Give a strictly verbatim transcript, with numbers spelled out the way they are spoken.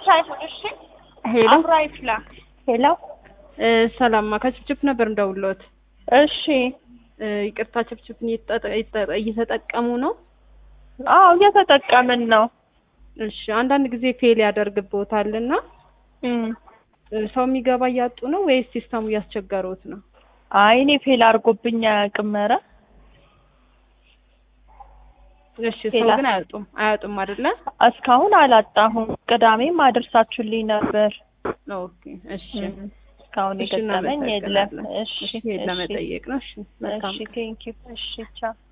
ሳይሆን እሺ ሄሎ አብራይፍላ ሄሎ እ ሰላም ከችፕችፕ ነበር እንደውሎት እሺ እ ይቅርታ ችፕችፕን እየተጠቀሙ ነው? አዎ እየተጠቀምን ነው። እሺ አንዳንድ ጊዜ ፌል ያደርግብዎታልና እም ሰው የሚገባ ያጡ ነው ወይስ ሲስተሙ ያስቸገሩት ነው? አይ እኔ ፌል አድርጎብኝ አያውቅም። ኧረ እሺ ሰው ግን አያጡም አያጡም አይደለ? እስካሁን አላጣሁም። ቅዳሜም አድርሳችሁልኝ ነበር። ኦኬ እሺ እስካሁን የገጠመኝ የለም። እሺ እሺ ለመጠየቅ ነው። እሺ መልካም እሺ ቴንክ ዩ። እሺ ቻው